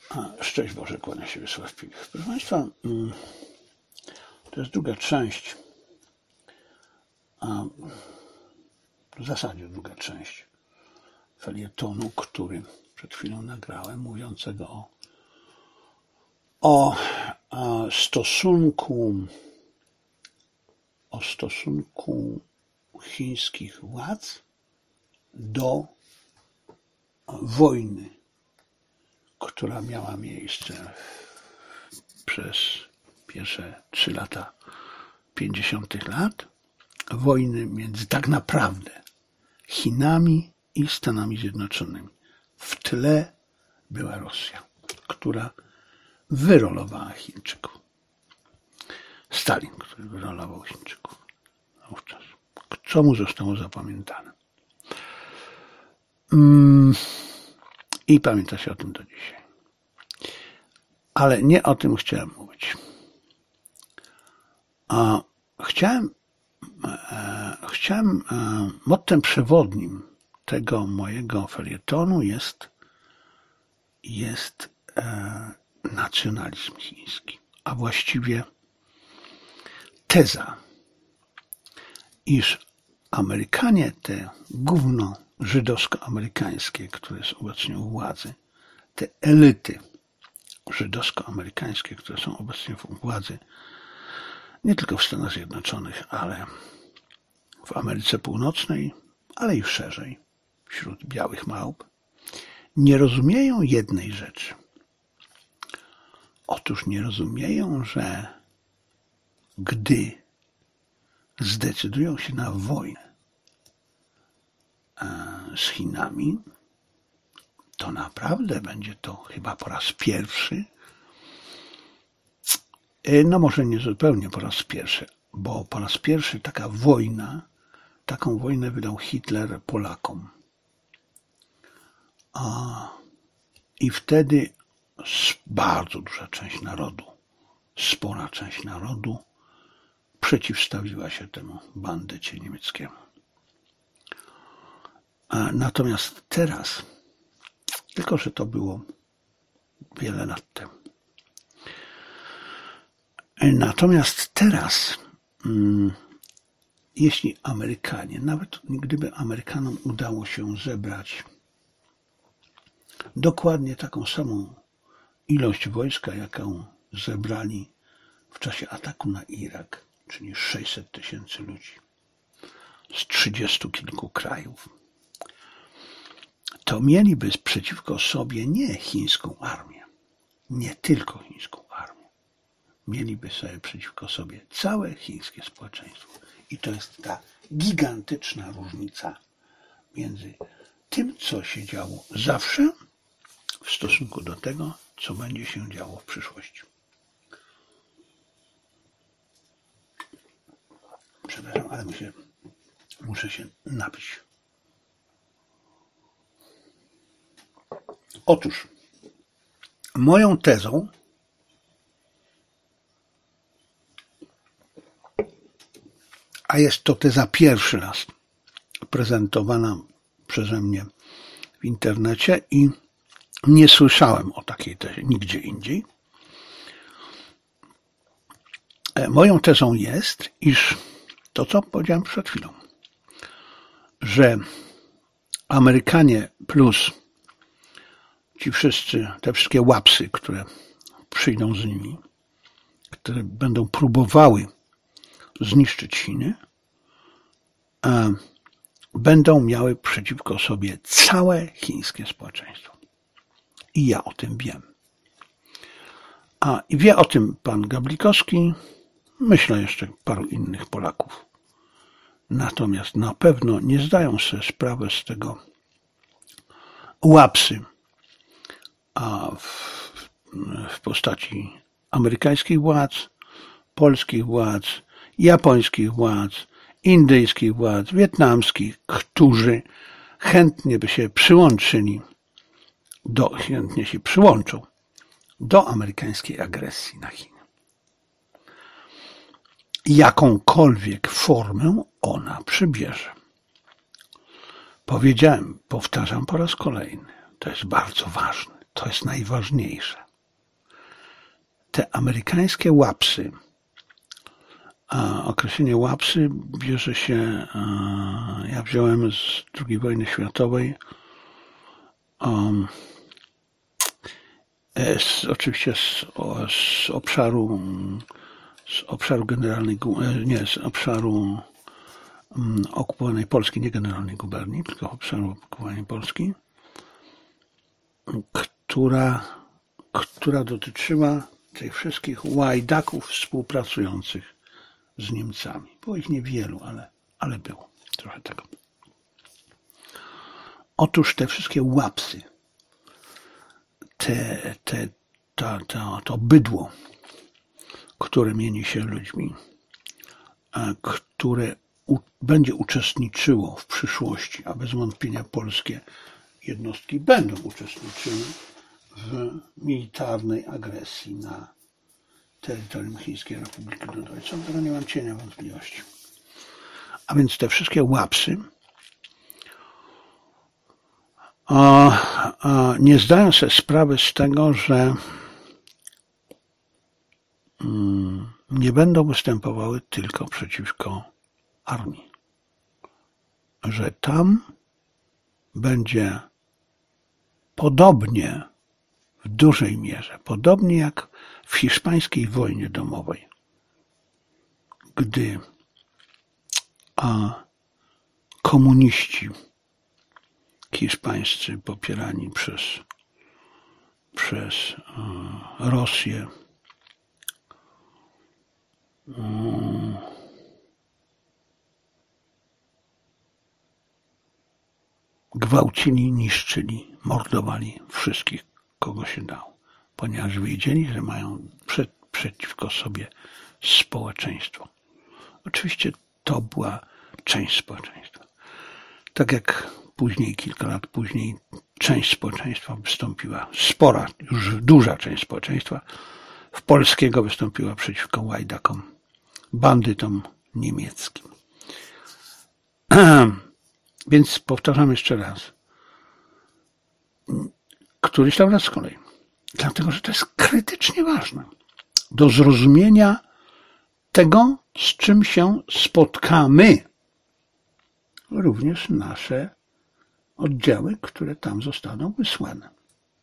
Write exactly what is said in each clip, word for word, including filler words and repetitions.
A, szczęść Boże, kłania się Wiesław Pilich. Proszę Państwa, to jest druga część, a w zasadzie druga część felietonu, który przed chwilą nagrałem, mówiącego o, o, o stosunku o stosunku chińskich władz do wojny, która miała miejsce przez pierwsze trzy lata pięćdziesiątych lat, wojny między tak naprawdę Chinami i Stanami Zjednoczonymi. W tle była Rosja, która wyrolowała Chińczyków. Stalin, który wyrolował Chińczyków wówczas. Co mu zostało zapamiętane? Mm. I pamięta się o tym do dzisiaj. Ale nie o tym chciałem mówić. A chciałem, e, chciałem e, mottem przewodnim tego mojego felietonu jest, jest e, nacjonalizm chiński, a właściwie teza, iż Amerykanie, te gówno żydowsko-amerykańskie, które są obecnie u władzy, te elity żydowsko-amerykańskie, które są obecnie u władzy, nie tylko w Stanach Zjednoczonych, ale w Ameryce Północnej, ale i szerzej, wśród białych małp, nie rozumieją jednej rzeczy. Otóż nie rozumieją, że gdy zdecydują się na wojnę z Chinami, to naprawdę będzie to chyba po raz pierwszy, no może nie zupełnie po raz pierwszy, bo po raz pierwszy taka wojna, taką wojnę wydał Hitler Polakom. A, I wtedy bardzo duża część narodu, spora część narodu przeciwstawiła się temu bandycie niemieckiemu. Natomiast teraz, tylko że to było wiele lat temu, natomiast teraz, jeśli Amerykanie, nawet gdyby Amerykanom udało się zebrać dokładnie taką samą ilość wojska, jaką zebrali w czasie ataku na Irak, czyli sześćset tysięcy ludzi z trzydziestu kilku krajów, to mieliby przeciwko sobie nie chińską armię, nie tylko chińską armię. Mieliby sobie przeciwko sobie całe chińskie społeczeństwo. I to jest ta gigantyczna różnica między tym, co się działo zawsze, w stosunku do tego, co będzie się działo w przyszłości. Przepraszam, ale muszę, muszę się napić. Otóż moją tezą a jest to teza pierwszy raz prezentowana przeze mnie w internecie i nie słyszałem o takiej tezie nigdzie indziej. Moją tezą jest, iż to, co powiedziałem przed chwilą, że Amerykanie plus ci wszyscy, te wszystkie łapsy, które przyjdą z nimi, które będą próbowały zniszczyć Chiny, będą miały przeciwko sobie całe chińskie społeczeństwo. I ja o tym wiem. A i wie o tym pan Gablikowski, myślę jeszcze paru innych Polaków. Natomiast na pewno nie zdają sobie sprawy z tego łapsy, a w, w postaci amerykańskich władz, polskich władz, japońskich władz, indyjskich władz, wietnamskich, którzy chętnie by się przyłączyli, do, chętnie się przyłączą do amerykańskiej agresji na Chiny. Jakąkolwiek formę ona przybierze. Powiedziałem, powtarzam po raz kolejny, to jest bardzo ważne. to jest najważniejsze. Te amerykańskie łapsy, a określenie łapsy bierze się, ja wziąłem z drugiej wojny światowej, um, z, oczywiście z, z obszaru z obszaru generalnej, nie, z obszaru um, okupowanej Polski, nie generalnej guberni, tylko obszaru okupowanej Polski, która, która dotyczyła tych wszystkich łajdaków współpracujących z Niemcami. Było ich niewielu, ale, ale było trochę tego. Otóż te wszystkie łapsy, te, te, to, to, to bydło, które mieni się ludźmi, które u, będzie uczestniczyło w przyszłości, a bez wątpienia polskie jednostki będą uczestniczyły w militarnej agresji na terytorium Chińskiej Republiki Ludowej. Co do tego nie mam cienia wątpliwości. A więc te wszystkie łapsy a, a nie zdają sobie sprawy z tego, że mm, nie będą występowały tylko przeciwko armii. Że tam będzie podobnie w dużej mierze, podobnie jak w hiszpańskiej wojnie domowej, gdy a, komuniści hiszpańscy popierani przez, przez a, Rosję a, gwałcili, niszczyli, mordowali wszystkich, kogo się dało, ponieważ wiedzieli, że mają przed, przeciwko sobie społeczeństwo. Oczywiście to była część społeczeństwa. Tak jak później, kilka lat później, część społeczeństwa wystąpiła, spora, już duża część społeczeństwa w polskiego wystąpiła przeciwko łajdakom, bandytom niemieckim. Więc powtarzam jeszcze raz. Któryś tam raz z kolei. Dlatego, że to jest krytycznie ważne do zrozumienia tego, z czym się spotkamy. Również nasze oddziały, które tam zostaną wysłane.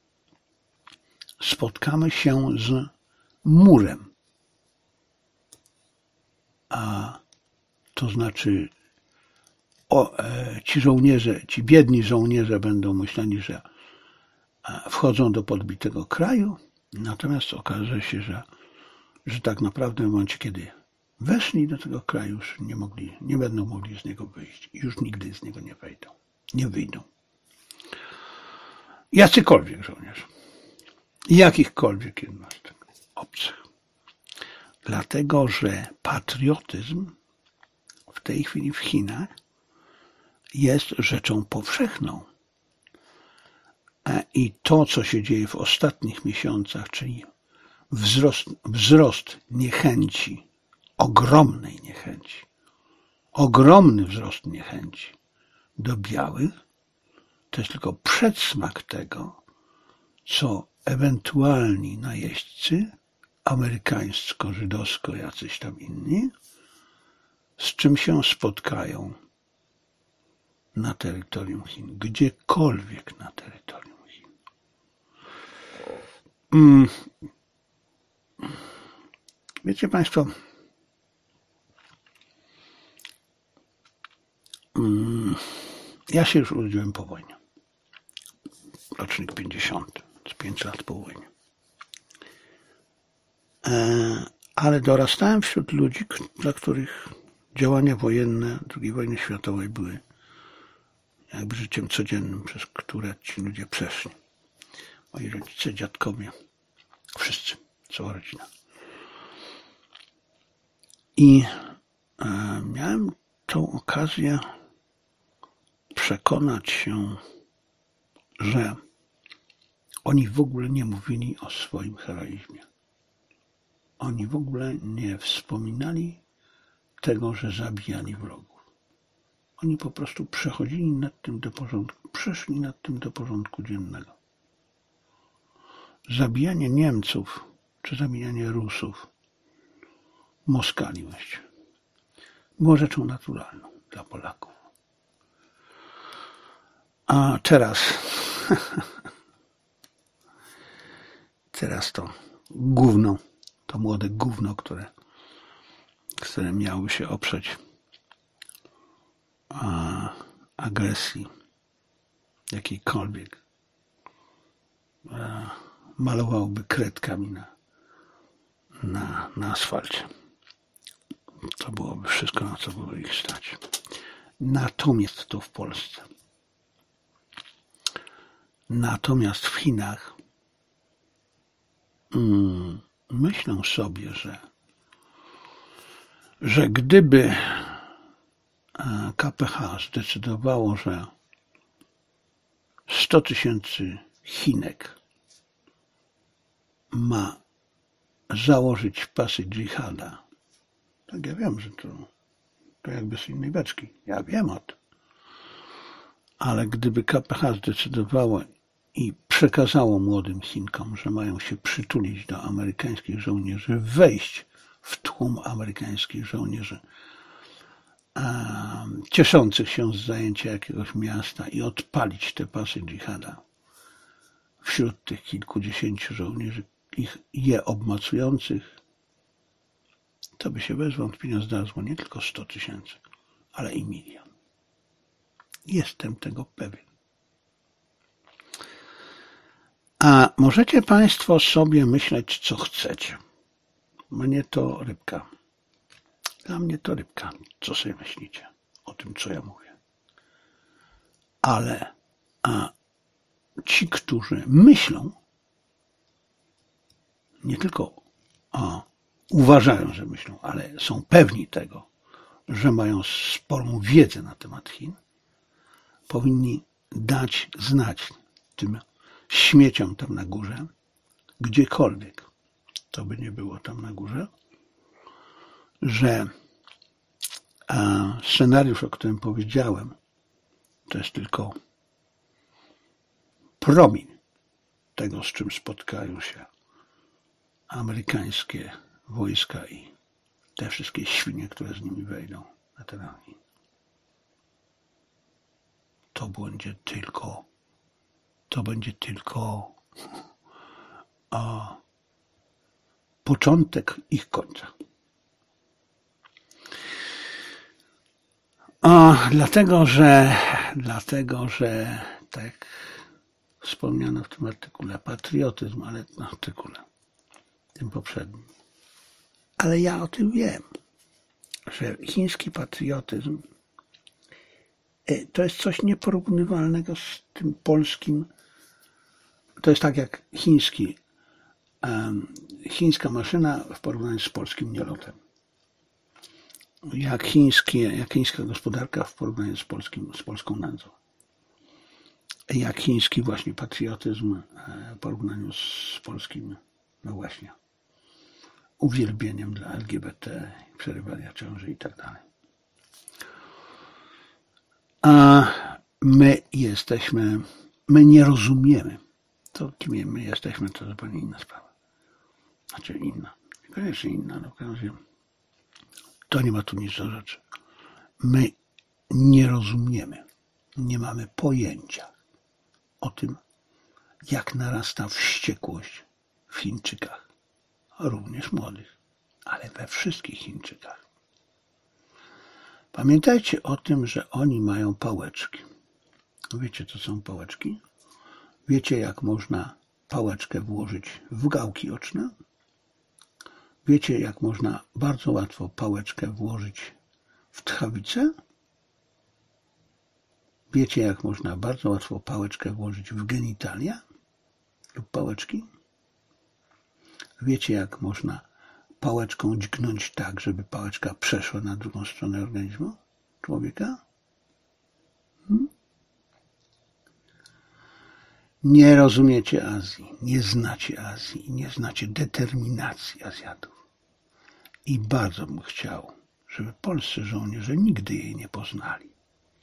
Spotkamy się z murem. A to znaczy o, e, ci żołnierze, ci biedni żołnierze będą myśleli, że wchodzą do podbitego kraju, natomiast okaże się, że, że tak naprawdę w momencie, kiedy weszli do tego kraju, już nie mogli, nie będą mogli z niego wyjść i już nigdy z niego nie wejdą, nie wyjdą. Jacykolwiek żołnierze, jakichkolwiek jednostek obcych. Dlatego, że patriotyzm w tej chwili w Chinach jest rzeczą powszechną. I to, co się dzieje w ostatnich miesiącach, czyli wzrost, wzrost niechęci, ogromnej niechęci, ogromny wzrost niechęci do białych, to jest tylko przedsmak tego, co ewentualni najeźdźcy, amerykańsko-żydowsko, jacyś tam inni, z czym się spotkają na terytorium Chin, gdziekolwiek na terytorium Chin. Mm. Wiecie Państwo, mm, ja się już urodziłem po wojnie. Rocznik pięćdziesiąty, z pięć lat po wojnie. E, ale dorastałem wśród ludzi, dla których działania wojenne drugiej wojny światowej były jakby życiem codziennym, przez które ci ludzie przeszli. Moi rodzice, dziadkowie, wszyscy, cała rodzina. I e, miałem tą okazję przekonać się, że oni w ogóle nie mówili o swoim heroizmie. Oni w ogóle nie wspominali tego, że zabijali wrogów. Oni po prostu przechodzili nad tym do porządku, przeszli nad tym do porządku dziennego. zabijanie Niemców czy zabijanie Rusów, Moskali właściwie, było rzeczą naturalną dla Polaków. A teraz, teraz to gówno, to młode gówno, które, które miały się oprzeć a, agresji jakiejkolwiek, a, malowałoby kredkami na, na, na asfalcie. To byłoby wszystko, na co było ich stać. Natomiast to w Polsce. Natomiast w Chinach mm, myślą sobie, że, że gdyby K P H zdecydowało, że sto tysięcy Chinek ma założyć pasy dżihada, tak ja wiem, że to, to jakby z innej beczki, ja wiem o tym, ale gdyby K P H zdecydowało i przekazało młodym Chinkom, że mają się przytulić do amerykańskich żołnierzy, wejść w tłum amerykańskich żołnierzy um, cieszących się z zajęcia jakiegoś miasta i odpalić te pasy dżihada wśród tych kilkudziesięciu żołnierzy, ich je obmacujących, to by się bez wątpienia znalazło nie tylko sto tysięcy, ale i milion. Jestem tego pewien. A możecie Państwo sobie myśleć, co chcecie. Mnie to rybka. Dla mnie to rybka. Co sobie myślicie o tym, co ja mówię? Ale a ci, którzy myślą, nie tylko a, uważają, że myślą, ale są pewni tego, że mają sporą wiedzę na temat Chin, powinni dać znać tym śmieciom tam na górze, gdziekolwiek to by nie było tam na górze, że a, scenariusz, o którym powiedziałem, to jest tylko promień tego, z czym spotkają się amerykańskie wojska i te wszystkie świnie, które z nimi wejdą na teren Chin. To będzie tylko, to będzie tylko a, początek ich końca. A, dlatego, że, dlatego, że tak wspomniano w tym artykule, patriotyzm, ale w artykule, tym poprzednim. Ale ja o tym wiem, że chiński patriotyzm to jest coś nieporównywalnego z tym polskim. To jest tak jak chiński, um, chińska maszyna w porównaniu z polskim nielotem. Jak, chińskie, jak chińska gospodarka w porównaniu z, polskim, z polską nędzą. Jak chiński właśnie patriotyzm w porównaniu z polskim, no właśnie, uwielbieniem dla L G B T, przerywania ciąży i tak dalej. A my jesteśmy, my nie rozumiemy, to kim my jesteśmy, to zupełnie inna sprawa. Znaczy inna, koniecznie inna, no w każdym razie to nie ma tu nic do rzeczy. My nie rozumiemy, nie mamy pojęcia o tym, jak narasta wściekłość w Chińczykach, również młodych, ale we wszystkich Chińczykach. Pamiętajcie o tym, że oni mają pałeczki. Wiecie, co są pałeczki? Wiecie, jak można pałeczkę włożyć w gałki oczne? Wiecie, jak można bardzo łatwo pałeczkę włożyć w tchawicę? Wiecie, jak można bardzo łatwo pałeczkę włożyć w genitalia lub pałeczki? Wiecie, jak można pałeczką dźgnąć tak, żeby pałeczka przeszła na drugą stronę organizmu człowieka? Hmm? Nie rozumiecie Azji, nie znacie Azji, nie znacie determinacji Azjatów. I bardzo bym chciał, żeby polscy żołnierze nigdy jej nie poznali.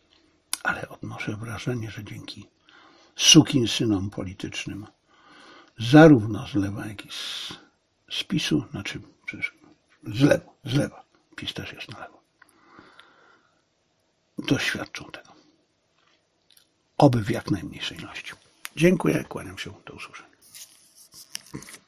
Ale odnoszę wrażenie, że dzięki sukinsynom politycznym zarówno z lewa, jak i z, z PiSu, znaczy z lewa, z lewa, PiS też jest na lewo, doświadczą tego. Oby w jak najmniejszej ilości. Dziękuję, kłaniam się, do usłyszenia.